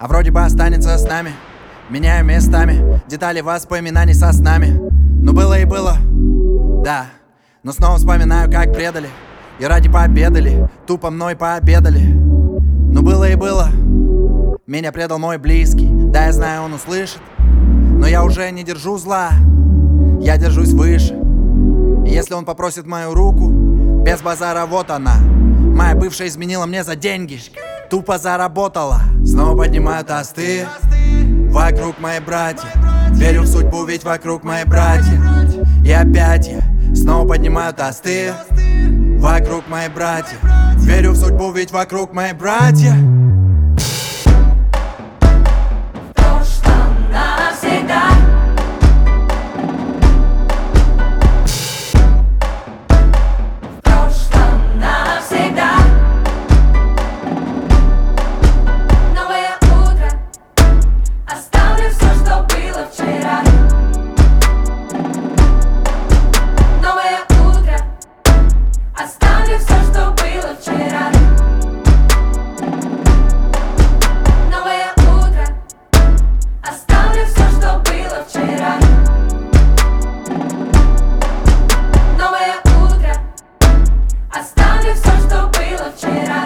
А вроде бы останется с нами. Меняю местами детали воспоминаний со снами. Ну было и было, да. Но снова вспоминаю, как предали. И ради пообедали, тупо мной пообедали. Ну было и было. Меня предал мой близкий. Да, я знаю, он услышит. Но я уже не держу зла. Я держусь выше. И если он попросит мою руку, без базара, вот она. Моя бывшая изменила мне за деньги. Тупо заработала. Снова поднимаю тосты. Вокруг мои братья. Верю в судьбу, ведь вокруг мои братья. И опять я снова поднимаю тосты. Вокруг мои братья. Верю в судьбу, ведь вокруг мои братья. В прошлом навсегда. В прошлом навсегда. Новое утро. Оставлю все, что было вчера. Новое утро. Оставлю все, что было вчера. Новое утро. Оставлю все, что было вчера. Новое утро. Оставлю все, что было вчера.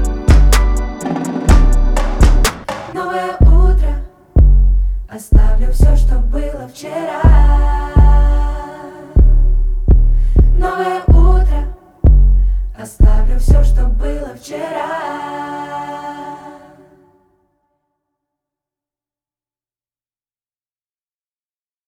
Новое утро. Оставлю все, что было вчера. Новое утро. Оставлю все, что было вчера.